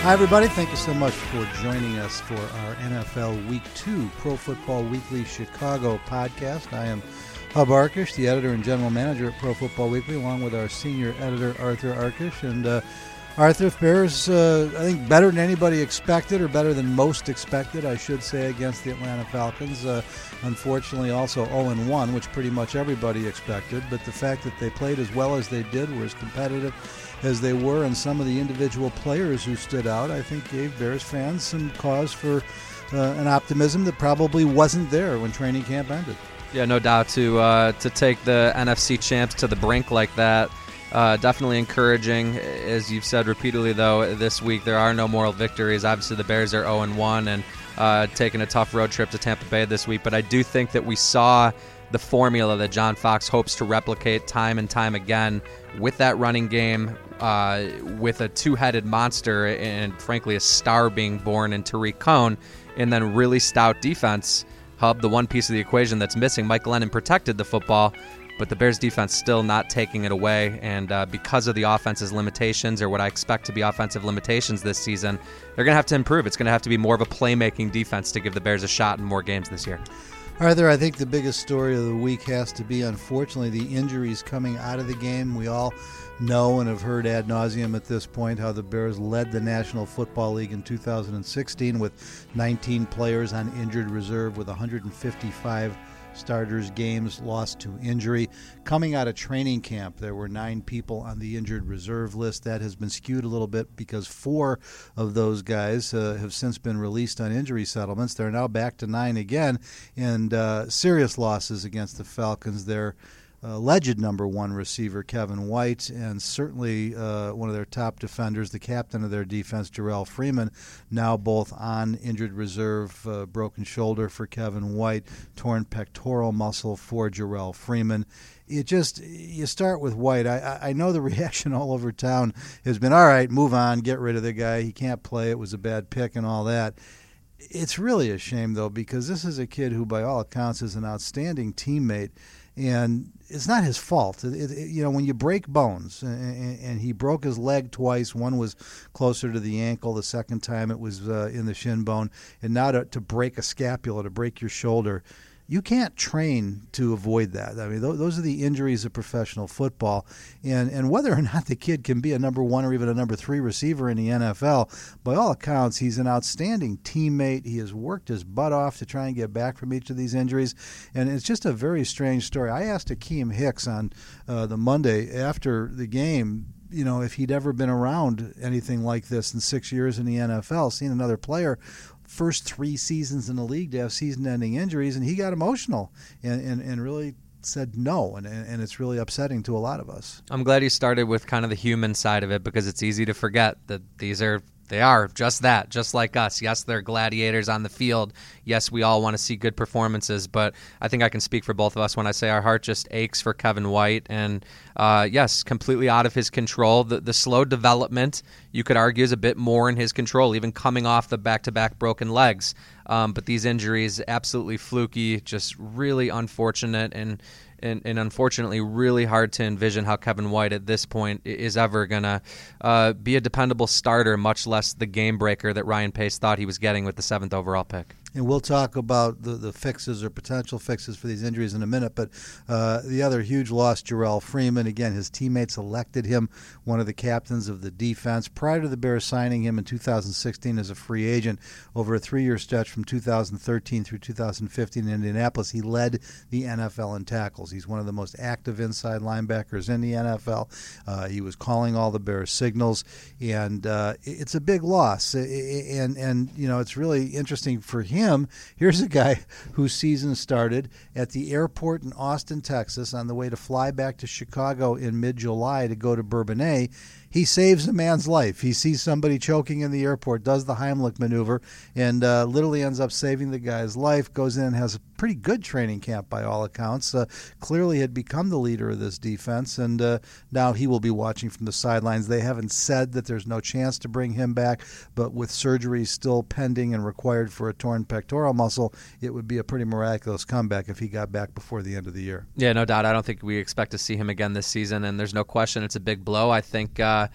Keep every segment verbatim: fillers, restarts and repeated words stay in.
Hi, everybody. Thank you so much for joining us for our N F L Week two Pro Football Weekly Chicago podcast. I am Hub Arkush, the editor and general manager at Pro Football Weekly, along with our senior editor, Arthur Arkush. And uh, Arthur, Bears, uh, I think, better than anybody expected, or better than most expected, I should say, against the Atlanta Falcons. Uh, unfortunately, also oh and one, which pretty much everybody expected. But the fact that they played as well as they did, were as competitive as they were, and some of the individual players who stood out, I think gave Bears fans some cause for uh, an optimism that probably wasn't there when training camp ended. Yeah, no doubt. To uh, to take the N F C champs to the brink like that, uh, definitely encouraging. As you've said repeatedly, though, this week there are no moral victories. Obviously, the Bears are oh and one and uh, taking a tough road trip to Tampa Bay this week. But I do think that we saw the formula that John Fox hopes to replicate time and time again with that running game, uh, with a two-headed monster and, frankly, a star being born in Tariq Cohen, and then really stout defense. Hub, the one piece of the equation that's missing. Mike Glennon protected the football, but the Bears defense still not taking it away. And uh, because of the offense's limitations, or what I expect to be offensive limitations this season, they're going to have to improve. It's going to have to be more of a playmaking defense to give the Bears a shot in more games this year. Arthur, I think the biggest story of the week has to be, unfortunately, the injuries coming out of the game. We all know and have heard ad nauseum at this point how the Bears led the National Football League in two thousand sixteen with nineteen players on injured reserve, with one hundred fifty-five starters games lost to injury. Coming out of training camp, there were nine people on the injured reserve list. That has been skewed a little bit because four of those guys uh, have since been released on injury settlements. They're now back to nine again, and uh, serious losses against the Falcons. Their alleged number one receiver, Kevin White, and certainly uh, one of their top defenders, the captain of their defense, Jarrell Freeman, now both on injured reserve. Uh, broken shoulder for Kevin White, torn pectoral muscle for Jarrell Freeman. It just, you start with White. I, I know the reaction all over town has been, all right, move on, get rid of the guy. He can't play. It was a bad pick and all that. It's really a shame, though, because this is a kid who, by all accounts, is an outstanding teammate. And it's not his fault. It, it, you know, when you break bones, and, and he broke his leg twice. One was closer to the ankle. The second time it was uh, in the shin bone. And now to, to break a scapula, to break your shoulder, you can't train to avoid that. I mean, th- those are the injuries of professional football. And and whether or not the kid can be a number one or even a number three receiver in the N F L, by all accounts, he's an outstanding teammate. He has worked his butt off to try and get back from each of these injuries. And it's just a very strange story. I asked Akeem Hicks on uh, the Monday after the game, you know, if he'd ever been around anything like this in six years in the N F L, seen another player first three seasons in the league to have season-ending injuries, and he got emotional and, and, and really said no, and, and it's really upsetting to a lot of us. I'm glad you started with kind of the human side of it, because it's easy to forget that these are They are just that, just like us. Yes, they're gladiators on the field. Yes, we all want to see good performances, but I think I can speak for both of us when I say our heart just aches for Kevin White. And uh, yes, completely out of his control. The, the slow development, you could argue, is a bit more in his control, even coming off the back-to-back broken legs. Um, but these injuries, absolutely fluky, just really unfortunate, and And, and unfortunately really hard to envision how Kevin White at this point is ever going to uh, be a dependable starter, much less the game breaker that Ryan Pace thought he was getting with the seventh overall pick. And we'll talk about the, the fixes or potential fixes for these injuries in a minute. But uh, the other huge loss, Jarrell Freeman. Again, his teammates elected him one of the captains of the defense. Prior to the Bears signing him in two thousand sixteen as a free agent, over a three-year stretch from two thousand thirteen through two thousand fifteen in Indianapolis, he led the N F L in tackles. He's one of the most active inside linebackers in the N F L. Uh, he was calling all the Bears signals, and uh, it's a big loss. And, and, you know, it's really interesting for him. Here's a guy whose season started at the airport in Austin, Texas, on the way to fly back to Chicago in mid-July to go to Bourbonnais. He saves a man's life. He sees somebody choking in the airport, does the Heimlich maneuver, and uh, literally ends up saving the guy's life, goes in and has a pretty good training camp by all accounts. Uh, clearly had become the leader of this defense, and uh, now he will be watching from the sidelines. They haven't said that there's no chance to bring him back, but with surgery still pending and required for a torn pectoral muscle, it would be a pretty miraculous comeback if he got back before the end of the year. Yeah, no doubt. I don't think we expect to see him again this season, and there's no question it's a big blow. I think uh,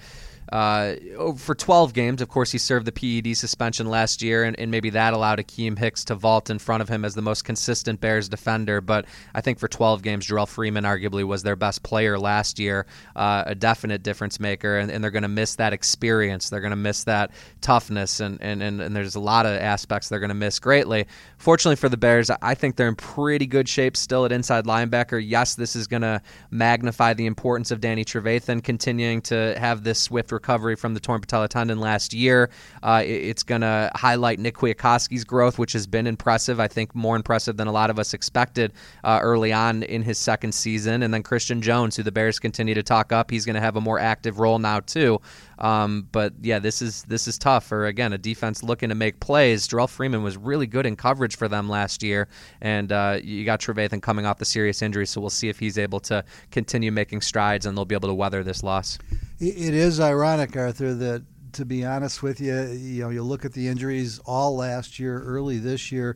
uh, for twelve games. Of course, he served the P E D suspension last year, and, and maybe that allowed Akeem Hicks to vault in front of him as the most consistent Bears defender. But I think for twelve games, Jarrell Freeman arguably was their best player last year, uh, a definite difference maker, and, and they're going to miss that experience. They're going to miss that toughness, and, and, and, and there's a lot of aspects they're going to miss greatly. Fortunately for the Bears, I think they're in pretty good shape still at inside linebacker. Yes, this is going to magnify the importance of Danny Trevathan continuing to have this swift recovery from the torn patella tendon last year. Uh, it's going to highlight Nick Kwiatkowski's growth, which has been impressive. I think more impressive than a lot of us expected uh, early on in his second season. And then Christian Jones, who the Bears continue to talk up, he's going to have a more active role now too. Um, but yeah, this is this is tough for, again, a defense looking to make plays. Jarrell Freeman was really good in coverage for them last year, and uh, you got Trevathan coming off the serious injury, so we'll see if he's able to continue making strides and they'll be able to weather this loss. It is ironic, Arthur, that, to be honest with you, you know, you look at the injuries all last year, early this year.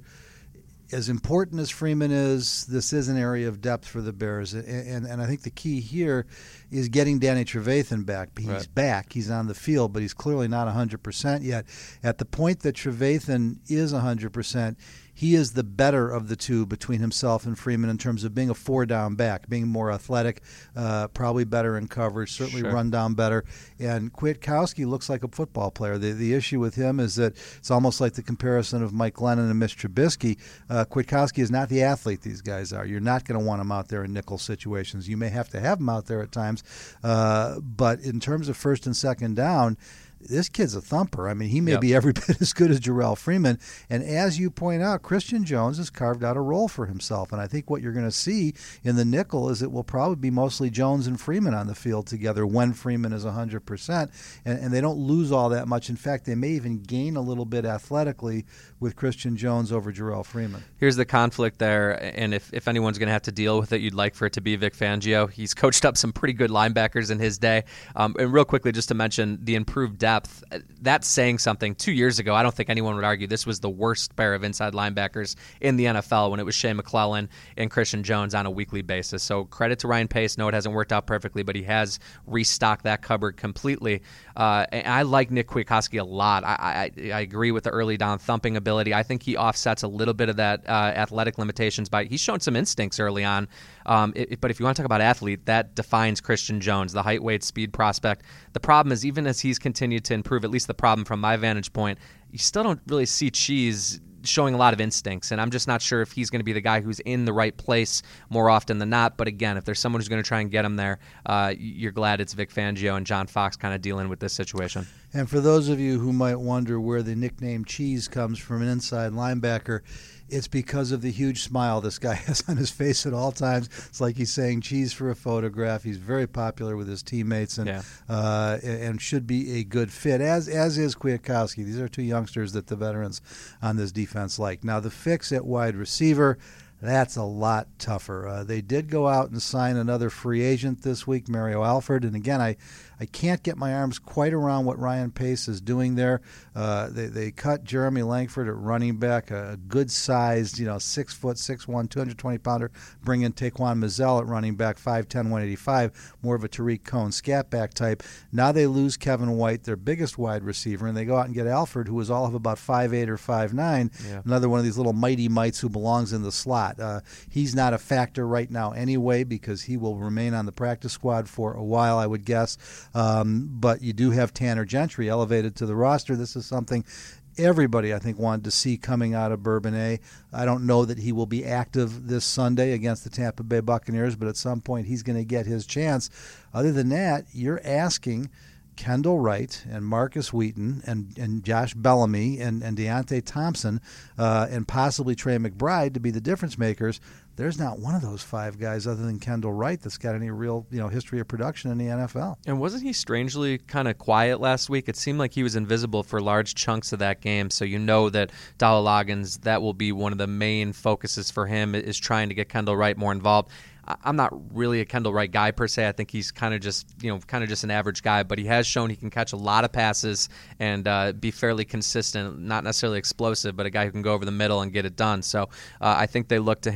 As important as Freeman is, this is an area of depth for the Bears. And, and, and I think the key here is getting Danny Trevathan back. He's right. back. He's on the field, but he's clearly not one hundred percent yet. At the point that Trevathan is one hundred percent, he is the better of the two between himself and Freeman in terms of being a four-down back, being more athletic, uh, probably better in coverage, certainly sure. run down better. And Kwiatkowski looks like a football player. The the issue with him is that it's almost like the comparison of Mike Glennon and Mitch Trubisky. Uh, Kwiatkowski is not the athlete these guys are. You're not going to want him out there in nickel situations. You may have to have him out there at times, uh, but in terms of first and second down, this kid's a thumper. I mean, he may yep. be every bit as good as Jarrell Freeman. And as you point out, Christian Jones has carved out a role for himself. And I think what you're going to see in the nickel is it will probably be mostly Jones and Freeman on the field together when Freeman is one hundred percent. And, and they don't lose all that much. In fact, they may even gain a little bit athletically with Christian Jones over Jarrell Freeman. Here's the conflict there. And if, if anyone's going to have to deal with it, you'd like for it to be Vic Fangio. He's coached up some pretty good linebackers in his day. Um, and real quickly, just to mention the improved depth. That's saying something. Two years ago, I don't think anyone would argue this was the worst pair of inside linebackers in the N F L when it was Shea McClellan and Christian Jones on a weekly basis. So credit to Ryan Pace. No, it hasn't worked out perfectly, but he has restocked that cupboard completely. Uh, and I like Nick Kwiatkowski a lot. I, I, I agree with the early down thumping ability. I think he offsets a little bit of that uh, athletic limitations by he's shown some instincts early on. Um, it, but if you want to talk about athlete, that defines Christian Jones, the height, weight, speed prospect. The problem is even as he's continued to improve, at least the problem from my vantage point, you still don't really see Cheese showing a lot of instincts, and I'm just not sure if he's going to be the guy who's in the right place more often than not. But again, if there's someone who's going to try and get him there, uh, you're glad it's Vic Fangio and John Fox kind of dealing with this situation. And for those of you who might wonder where the nickname Cheese comes from, an inside linebacker, it's because of the huge smile this guy has on his face at all times. It's like he's saying cheese for a photograph. He's very popular with his teammates and yeah. uh, and should be a good fit, as as is Kwiatkowski. These are two youngsters that the veterans on this defense like. Now, the fix at wide receiver, that's a lot tougher. Uh, they did go out and sign another free agent this week, Mario Alford. And again, I, I can't get my arms quite around what Ryan Pace is doing there. Uh, they they cut Jeremy Langford at running back, a good-sized, you know, six foot, six one, two hundred twenty pounder. Bring in Taquan Mizzell at running back, five ten, one eighty-five, more of a Tariq Cohen scat back type. Now they lose Kevin White, their biggest wide receiver, and they go out and get Alford, who is all of about five eight or five nine, yeah. another one of these little mighty mites who belongs in the slot. Uh, he's not a factor right now anyway because he will remain on the practice squad for a while, I would guess. Um, but you do have Tanner Gentry elevated to the roster. This is something everybody, I think, wanted to see coming out of Bourbonnais. I don't know that he will be active this Sunday against the Tampa Bay Buccaneers, but at some point he's going to get his chance. Other than that, you're asking Kendall Wright and Marcus Wheaton and, and Josh Bellamy and, and Deontay Thompson uh, and possibly Trey McBride to be the difference makers. There's not one of those five guys other than Kendall Wright that's got any real, you know, history of production in the N F L. And wasn't he strangely kind of quiet last week? It seemed like he was invisible for large chunks of that game. So you know that Dowell Loggins, that will be one of the main focuses for him, is trying to get Kendall Wright more involved. I'm not really a Kendall Wright guy per se. I think he's kind of just, you know, kind of just an average guy, but he has shown he can catch a lot of passes and uh, be fairly consistent, not necessarily explosive, but a guy who can go over the middle and get it done. So uh, I think they look to him. I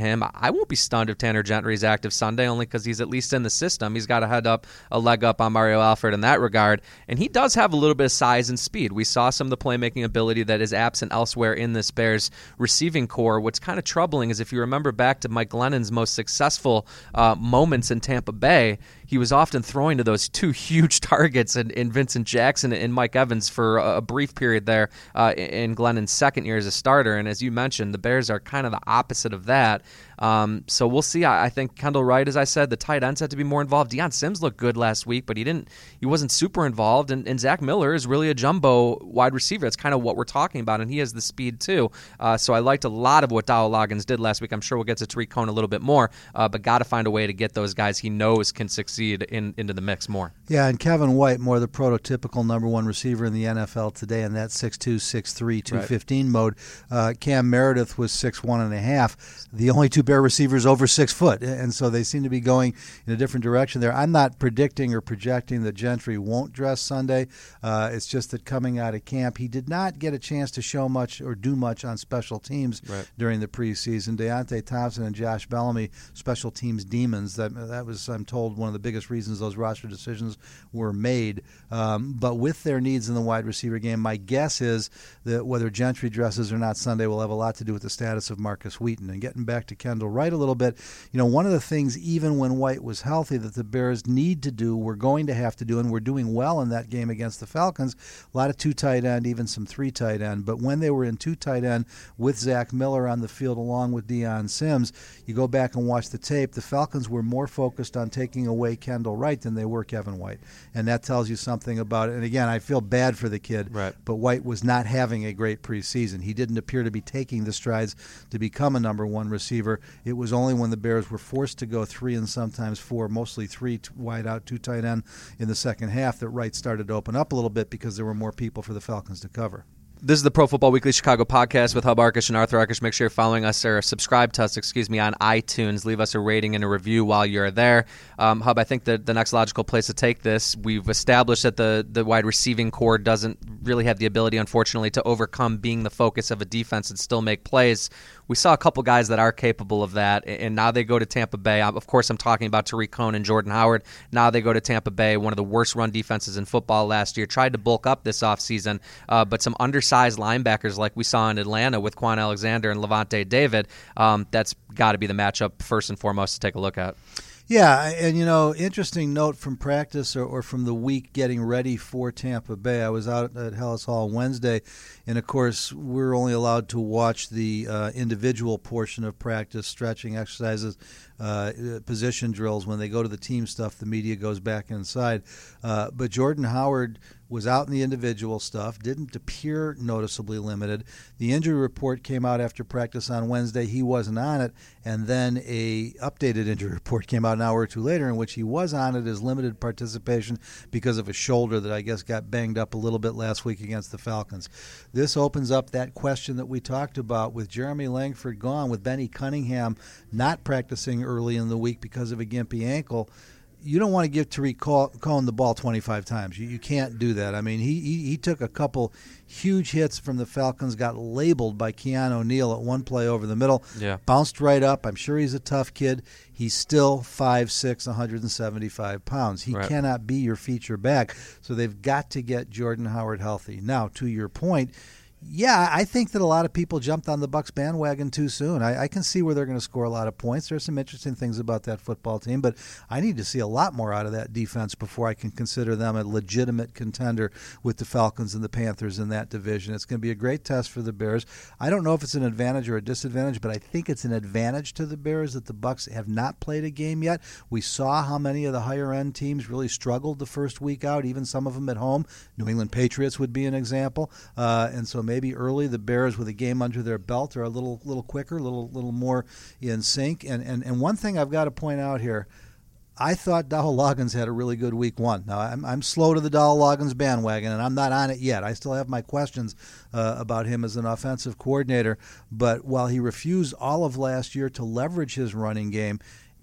I won't be stunned if Tanner Gentry is active Sunday, only because he's at least in the system. He's got a head up, a leg up on Mario Alford in that regard, and he does have a little bit of size and speed. We saw some of the playmaking ability that is absent elsewhere in this Bears receiving core. What's kind of troubling is if you remember back to Mike Glennon's most successful uh, moments in Tampa Bay, he was often throwing to those two huge targets in, in Vincent Jackson and Mike Evans for a, a brief period there uh, in Glennon's second year as a starter. And as you mentioned, the Bears are kind of the opposite of that. Um, so we'll see. I, I think Kendall Wright, as I said, the tight ends had to be more involved. Deion Sims looked good last week, but he didn't. He wasn't super involved. And, and Zach Miller is really a jumbo wide receiver. That's kind of what we're talking about, and he has the speed too. Uh, so I liked a lot of what Dowell Loggins did last week. I'm sure we'll get to Tariq Cohen a little bit more, uh, but got to find a way to get those guys he knows can succeed in, into the mix more. Yeah, and Kevin White, more the prototypical number one receiver in the N F L today in that six two, six three, two fifteen right. mode. Uh, Cam Meredith was six one and a half. The only two Bear receivers over six foot, and so they seem to be going in a different direction there. I'm not predicting or projecting that Gentry won't dress Sunday. Uh, it's just that coming out of camp, he did not get a chance to show much or do much on special teams right. during the preseason. Deontay Thompson and Josh Bellamy, special teams demons. That that was, I'm told, one of the biggest reasons those roster decisions were made. Um, but with their needs in the wide receiver game, my guess is that whether Gentry dresses or not Sunday will have a lot to do with the status of Marcus Wheaton. And getting back to Kendall Wright a little bit, you know, one of the things, even when White was healthy, that the Bears need to do, we're going to have to do, and we're doing well in that game against the Falcons, a lot of two tight end, even some three tight end. But when they were in two tight end with Zach Miller on the field along with Deion Sims, you go back and watch the tape, the Falcons were more focused on taking away Kendall Wright than they were Kevin White. And that tells you something about it. And again, I feel bad for the kid, right. but White was not having a great preseason. He didn't appear to be taking the strides to become a number one receiver. It was only when the Bears were forced to go three and sometimes four, mostly three wide out, two tight end in the second half, that Wright started to open up a little bit because there were more people for the Falcons to cover. This is the Pro Football Weekly Chicago podcast with Hub Arkush and Arthur Arkush. Make sure you're following us or subscribe to us, excuse me, on iTunes. Leave us a rating and a review while you're there. Um, Hub, I think that the next logical place to take this, we've established that the, the wide receiving core doesn't really have the ability, unfortunately, to overcome being the focus of a defense and still make plays. We saw a couple guys that are capable of that, and now they go to Tampa Bay. Of course, I'm talking about Tariq Cohen and Jordan Howard. Now they go to Tampa Bay, one of the worst run defenses in football last year. Tried to bulk up this offseason, uh, but some undersized linebackers like we saw in Atlanta with Quan Alexander and Levante David, um, that's got to be the matchup first and foremost to take a look at. Yeah, and, you know, interesting note from practice or, or from the week getting ready for Tampa Bay. I was out at Hellas Hall Wednesday, and, of course, we're only allowed to watch the uh, individual portion of practice, stretching exercises, uh, position drills. When they go to the team stuff, the media goes back inside. Uh, but Jordan Howard was out in the individual stuff, didn't appear noticeably limited. The injury report came out after practice on Wednesday. He wasn't on it, and then a updated injury report came out an hour or two later in which he was on it as limited participation because of a shoulder that I guess got banged up a little bit last week against the Falcons. This opens up that question that we talked about with Jeremy Langford gone, with Benny Cunningham not practicing early in the week because of a gimpy ankle. You don't want to give Tariq Cohen the ball twenty-five times. You, you can't do that. I mean, he, he he took a couple huge hits from the Falcons, got labeled by Keanu Neal at one play over the middle, yeah. bounced right up. I'm sure he's a tough kid. He's still five six, one hundred seventy-five pounds. He right. cannot be your feature back. So they've got to get Jordan Howard healthy. Now, to your point, yeah, I think that a lot of people jumped on the Bucs bandwagon too soon. I, I can see where they're going to score a lot of points. There's some interesting things about that football team, but I need to see a lot more out of that defense before I can consider them a legitimate contender with the Falcons and the Panthers in that division. It's going to be a great test for the Bears. I don't know if it's an advantage or a disadvantage, but I think it's an advantage to the Bears that the Bucs have not played a game yet. We saw how many of the higher-end teams really struggled the first week out, even some of them at home. New England Patriots would be an example, uh, and so maybe early the Bears with a game under their belt are a little little quicker, a little little more in sync. And, and and one thing I've got to point out here, I thought Dowell Loggins had a really good week one. Now, I'm I'm slow to the Dowell Loggins bandwagon, and I'm not on it yet. I still have my questions uh, about him as an offensive coordinator. But while he refused all of last year to leverage his running game,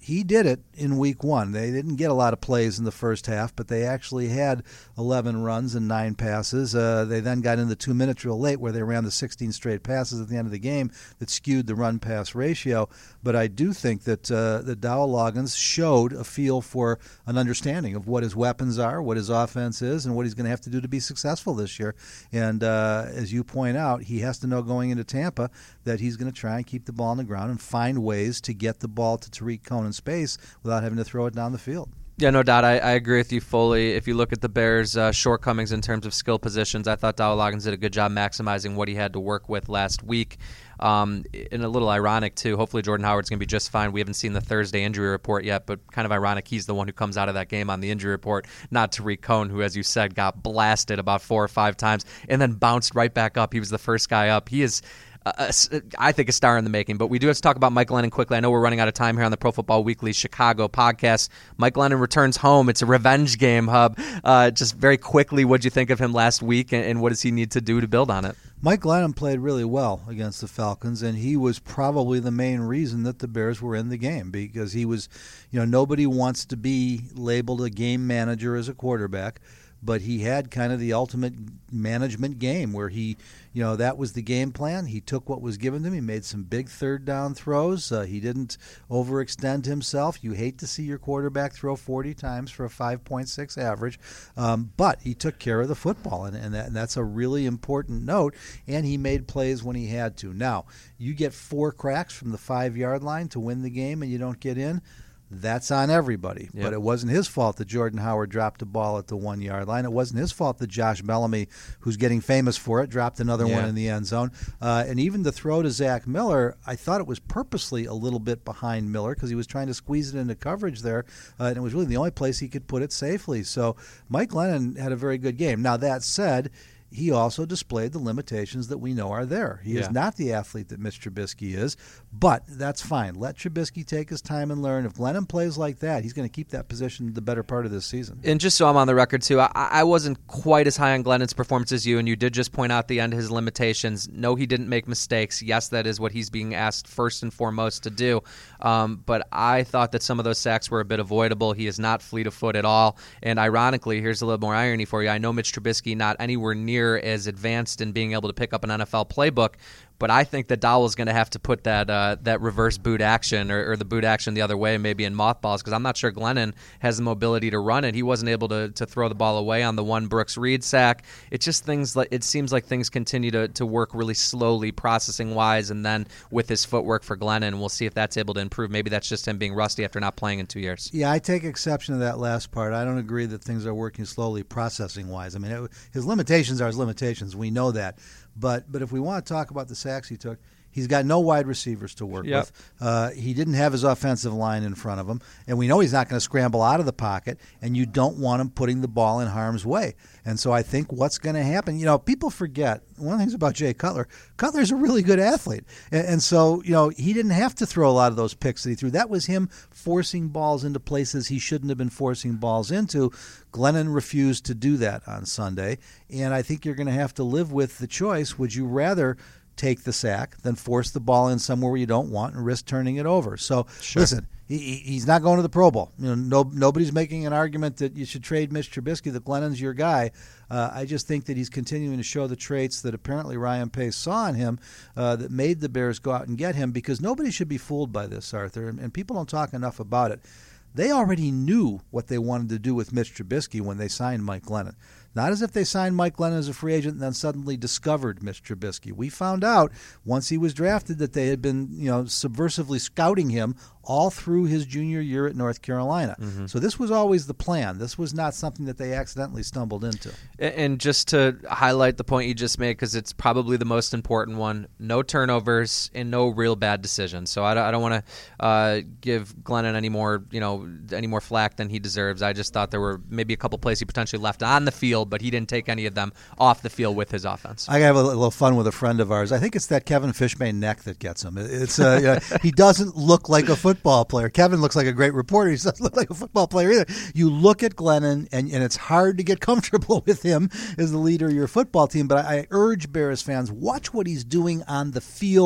he did it in week one. They didn't get a lot of plays in the first half, but they actually had eleven runs and nine passes. Uh, they then got in the two-minute drill late where they ran the sixteen straight passes at the end of the game that skewed the run-pass ratio. But I do think that, uh, that Dowell Loggins showed a feel for an understanding of what his weapons are, what his offense is, and what he's going to have to do to be successful this year. And uh, as you point out, he has to know going into Tampa that he's going to try and keep the ball on the ground and find ways to get the ball to Tariq Cohen in space without having to throw it down the field. Yeah, no doubt. I, I agree with you fully. If you look at the Bears' uh, shortcomings in terms of skill positions, I thought Dowell Loggins did a good job maximizing what he had to work with last week. Um, and a little ironic, too. Hopefully Jordan Howard's going to be just fine. We haven't seen the Thursday injury report yet, but kind of ironic he's the one who comes out of that game on the injury report, not Tariq Cohen, who, as you said, got blasted about four or five times and then bounced right back up. He was the first guy up. He is... Uh, I think a star in the making, but we do have to talk about Mike Glennon quickly. I know we're running out of time here on the Pro Football Weekly Chicago podcast. Mike Glennon returns home. It's a revenge game, Hub. Uh, just very quickly, what did you think of him last week, and, and what does he need to do to build on it? Mike Glennon played really well against the Falcons, and he was probably the main reason that the Bears were in the game because he was, you know, nobody wants to be labeled a game manager as a quarterback, but he had kind of the ultimate management game where he, you know, that was the game plan. He took what was given to him. He made some big third down throws. Uh, he didn't overextend himself. You hate to see your quarterback throw forty times for a five point six average, um, but he took care of the football, and, and, that, and that's a really important note, and he made plays when he had to. Now, you get four cracks from the five-yard line to win the game and you don't get in. That's on everybody. Yep. But it wasn't his fault that Jordan Howard dropped a ball at the one-yard line. It wasn't his fault that Josh Bellamy, who's getting famous for it, dropped another yeah. one in the end zone. Uh, and even the throw to Zach Miller, I thought it was purposely a little bit behind Miller because he was trying to squeeze it into coverage there, uh, and it was really the only place he could put it safely. So Mike Glennon had a very good game. Now, that said, he also displayed the limitations that we know are there. He yeah. is not the athlete that Mitch Trubisky is, but that's fine. Let Trubisky take his time and learn. If Glennon plays like that, he's going to keep that position the better part of this season. And just so I'm on the record, too, I, I wasn't quite as high on Glennon's performance as you, and you did just point out the end of his limitations. No, he didn't make mistakes. Yes, that is what he's being asked first and foremost to do. Um, but I thought that some of those sacks were a bit avoidable. He is not fleet of foot at all. And ironically, here's a little more irony for you. I know Mitch Trubisky not anywhere near as advanced in being able to pick up an N F L playbook, but I think that Dowell is going to have to put that uh, that reverse boot action or, or the boot action the other way, maybe in mothballs, because I'm not sure Glennon has the mobility to run it. He wasn't able to, to throw the ball away on the one Brooks Reed sack. It's just things like it seems like things continue to, to work really slowly, processing wise, and then with his footwork for Glennon, we'll see if that's able to improve. Maybe that's just him being rusty after not playing in two years. Yeah, I take exception to that last part. I don't agree that things are working slowly, processing wise. I mean, it, his limitations are his limitations. We know that. But but if we want to talk about the sacks he took, he's got no wide receivers to work yep. with. Uh, he didn't have his offensive line in front of him. And we know he's not going to scramble out of the pocket, and you don't want him putting the ball in harm's way. And so I think what's going to happen, you know, people forget, one of the things about Jay Cutler, Cutler's a really good athlete. And, and so, you know, he didn't have to throw a lot of those picks that he threw. That was him forcing balls into places he shouldn't have been forcing balls into. Glennon refused to do that on Sunday. And I think you're going to have to live with the choice. Would you rather take the sack than force the ball in somewhere where you don't want and risk turning it over? So, sure. listen, he, he's not going to the Pro Bowl. You know, no, nobody's making an argument that you should trade Mitch Trubisky, that Glennon's your guy. Uh, I just think that he's continuing to show the traits that apparently Ryan Pace saw in him uh, that made the Bears go out and get him, because nobody should be fooled by this, Arthur, and, and people don't talk enough about it. They already knew what they wanted to do with Mitch Trubisky when they signed Mike Glennon. Not as if they signed Mike Glennon as a free agent and then suddenly discovered Mitch Trubisky. We found out once he was drafted that they had been, you know, subversively scouting him all through his junior year at North Carolina. Mm-hmm. So this was always the plan. This was not something that they accidentally stumbled into. And just to highlight the point you just made, because it's probably the most important one, no turnovers and no real bad decisions. So I don't, I don't want to uh, give Glennon any more, you know, any more flack than he deserves. I just thought there were maybe a couple plays he potentially left on the field, but he didn't take any of them off the field with his offense. I have a little fun with a friend of ours. I think it's that Kevin Fishbane neck that gets him. It's uh, you know, he doesn't look like a football player. Kevin looks like a great reporter. He doesn't look like a football player either. You look at Glennon, and, and it's hard to get comfortable with him as the leader of your football team. But I, I urge Bears fans, watch what he's doing on the field.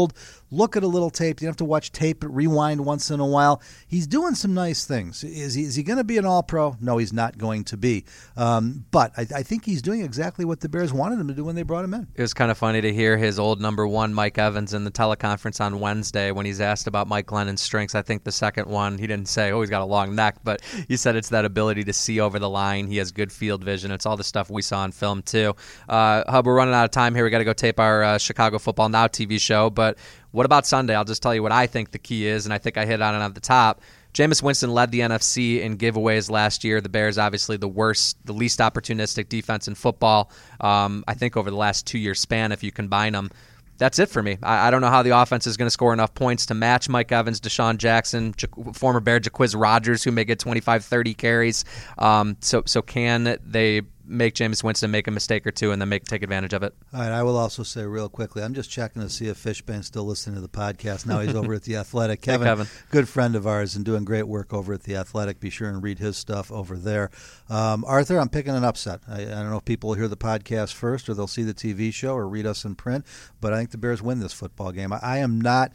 look at a little tape. You don't have to watch tape, rewind once in a while. He's doing some nice things. Is he, is he going to be an all-pro? No, he's not going to be. Um, but I, I think he's doing exactly what the Bears wanted him to do when they brought him in. It was kind of funny to hear his old number one, Mike Evans, in the teleconference on Wednesday when he's asked about Mike Glennon's strengths. I think the second one, he didn't say, oh, he's got a long neck, but he said it's that ability to see over the line. He has good field vision. It's all the stuff we saw on film, too. Uh, Hub, we're running out of time here. We got to go tape our uh, Chicago Football Now T V show, but what about Sunday? I'll just tell you what I think the key is, and I think I hit on it at the top. Jameis Winston led the N F C in giveaways last year. The Bears, obviously, the worst, the least opportunistic defense in football, um, I think, over the last two-year span, if you combine them. That's it for me. I, I don't know how the offense is going to score enough points to match Mike Evans, Deshaun Jackson, J- former Bear Jacquizz Rodgers, who may get twenty-five, thirty carries. Um, so, so can they make Jameis Winston make a mistake or two and then make take advantage of it? All right, I will also say real quickly, I'm just checking to see if Fishbane's still listening to the podcast. Now he's over at The Athletic. Kevin, hey, Kevin, good friend of ours and doing great work over at The Athletic. Be sure and read his stuff over there. Um, Arthur, I'm picking an upset. I, I don't know if people will hear the podcast first or they'll see the T V show or read us in print, but I think the Bears win this football game. I, I am not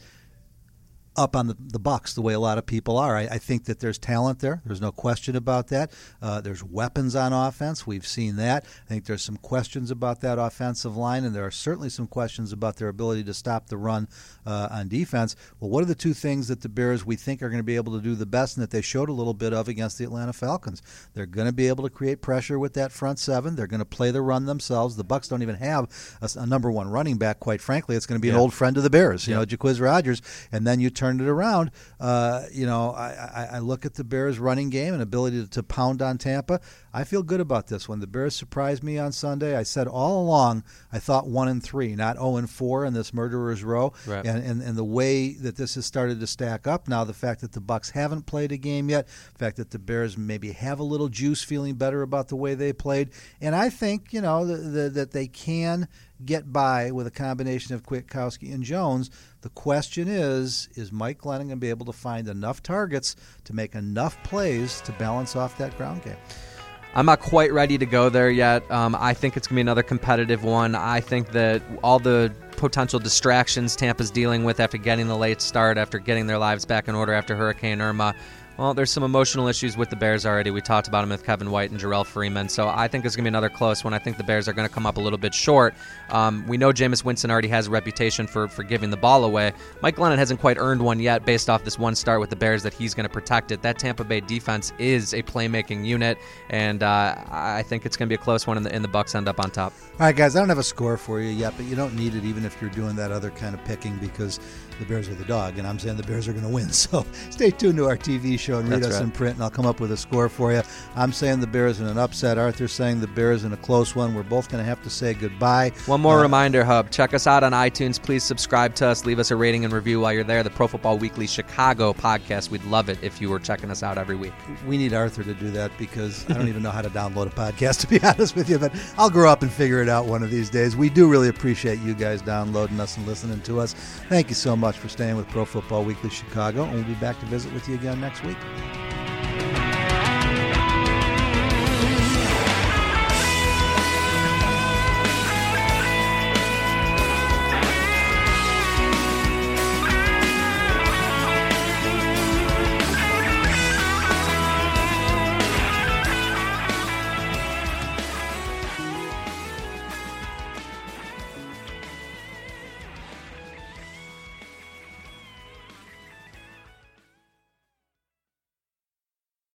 up on the, the Bucs the way a lot of people are. I, I think that there's talent there. There's no question about that. Uh, there's weapons on offense. We've seen that. I think there's some questions about that offensive line, and there are certainly some questions about their ability to stop the run uh, on defense. Well, what are the two things that the Bears we think are going to be able to do the best and that they showed a little bit of against the Atlanta Falcons? They're going to be able to create pressure with that front seven. They're going to play the run themselves. The Bucs don't even have a, a number one running back, quite frankly. It's going to be yeah. an old friend of the Bears, you yeah. know, Jacquizz Rodgers, and then you turn it around. Uh, you know, I, I, I look at the Bears' running game and ability to, to pound on Tampa. I feel good about this one. The Bears surprised me on Sunday. I said all along I thought one and three, not zero and four in this murderer's row. Right. And, and and the way that this has started to stack up now, the fact that the Bucs haven't played a game yet, the fact that the Bears maybe have a little juice, feeling better about the way they played, and I think you know the, the, that they can get by with a combination of Kwiatkowski and Jones. The question is, is Mike Glennon going to be able to find enough targets to make enough plays to balance off that ground game? I'm not quite ready to go there yet. Um, I think it's going to be another competitive one. I think that all the potential distractions Tampa's dealing with after getting the late start, after getting their lives back in order after Hurricane Irma, well, there's some emotional issues with the Bears already. We talked about them with Kevin White and Jarrell Freeman. So I think it's going to be another close one. I think the Bears are going to come up a little bit short. Um, we know Jameis Winston already has a reputation for, for giving the ball away. Mike Glennon hasn't quite earned one yet based off this one start with the Bears that he's going to protect it. That Tampa Bay defense is a playmaking unit, and uh, I think it's going to be a close one, and the, and the Bucs end up on top. All right, guys, I don't have a score for you yet, but you don't need it even if you're doing that other kind of picking because the Bears are the dog, and I'm saying the Bears are going to win. So stay tuned to our T V show and read That's us right. in print, and I'll come up with a score for you. I'm saying the Bears in an upset. Arthur's saying the Bears in a close one. We're both going to have to say goodbye. One more uh, reminder, Hub. Check us out on iTunes. Please subscribe to us. Leave us a rating and review while you're there. The Pro Football Weekly Chicago podcast. We'd love it if you were checking us out every week. We need Arthur to do that because I don't even know how to download a podcast, to be honest with you, but I'll grow up and figure it out one of these days. We do really appreciate you guys downloading us and listening to us. Thank you so much for staying with Pro Football Weekly Chicago, and we'll be back to visit with you again next week.